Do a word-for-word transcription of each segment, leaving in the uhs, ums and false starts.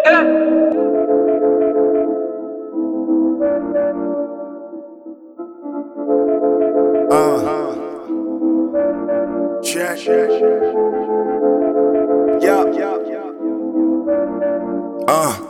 Uh, check. Yeah, uh.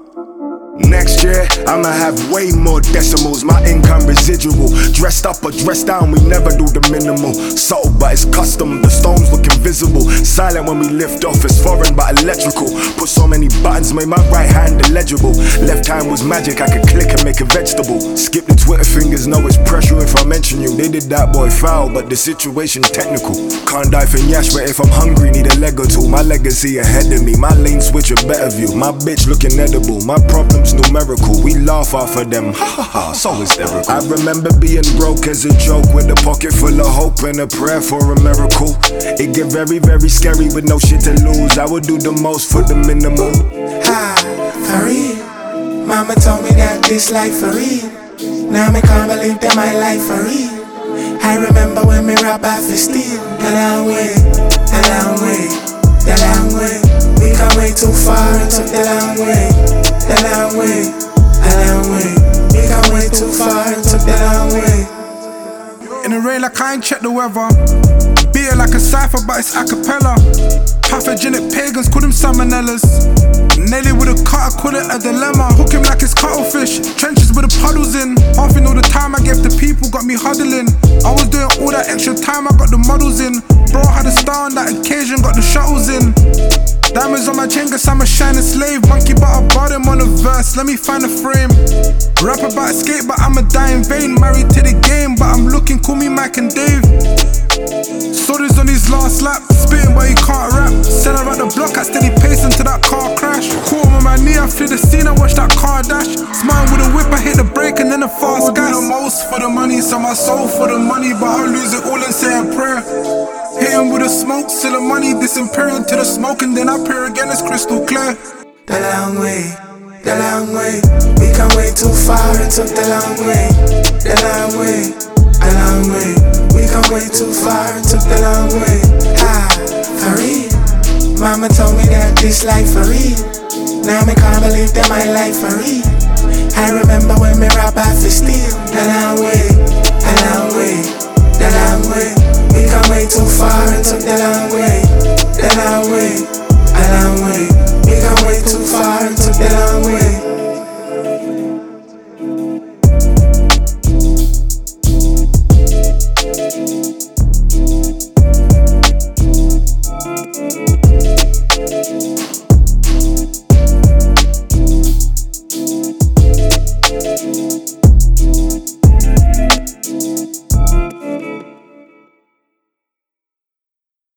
Next year, I'ma have way more decimals, my income residual. Dressed up or dressed down, we never do the minimal. Subtle, but it's custom, the stones look invisible. Silent when we lift off, it's foreign but electrical. Put so many buttons, made my right hand illegible. Left hand was magic, I could click and make a vegetable. Skip the Twitter fingers, know it's pressure if I mention you. They did that boy foul, but the situation technical. Can't die for Yash, but if I'm hungry, need a leg or two. My legacy ahead of me, my lane switch a better view. My bitch looking edible, my problems numerical. We laugh off of them, ha ha ha, so hysterical. I remember being broke as a joke, with a pocket full of hope and a prayer for a miracle. It get very, very scary with no shit to lose. I would do the most for the minimum. Ah, for real. Mama told me that this life for real. Now me can't believe that my life for real. I remember when me rap off the steel. The long way, the long way, the long way. We come way too far and took the long way. The long way, the long way. We come way too far and took the long way. In the rain like I ain't check the weather. Beat it like a cipher but it's a cappella. Pathogenic pagans call them salmonellas. Nelly with a cutter, call it a dilemma. Hook him like it's cuttlefish, trenches with the puddles in. Halfing all the time I gave the people got me huddling. I was doing all that extra time, I got the models in. Bro had a star on that occasion, got the shuttles in. Diamonds on my chain, guess I'm a shining slave. Monkey but I bought him on a verse, let me find a frame. Rap about escape but I'm a dying vein. Married to the game but I'm looking, call me Mike and Dave. Sodas on his last lap, spitting but he can't rap. Sell her at the block, I steady pace into that car crash. Caught him on my knee, I flew the scene, I watched that car dash. Smiling with a whip, I hit the brake and then a fast gas. I do the most for the money, sell my soul for the money, but I'll lose it all and say a prayer. Hitting with the smoke, still the money, disappearing to the smoke, and then I pray again, it's crystal clear. The long way, the long way. We come way too far and took the long way. The long way, the long way. We come way too far and took the long way. Ah, for real. Mama told me that this life for real. Now me can't believe that my life for real. I remember when me rap off the steel. The long way, the long way, the long way. We come way too far and took the long way.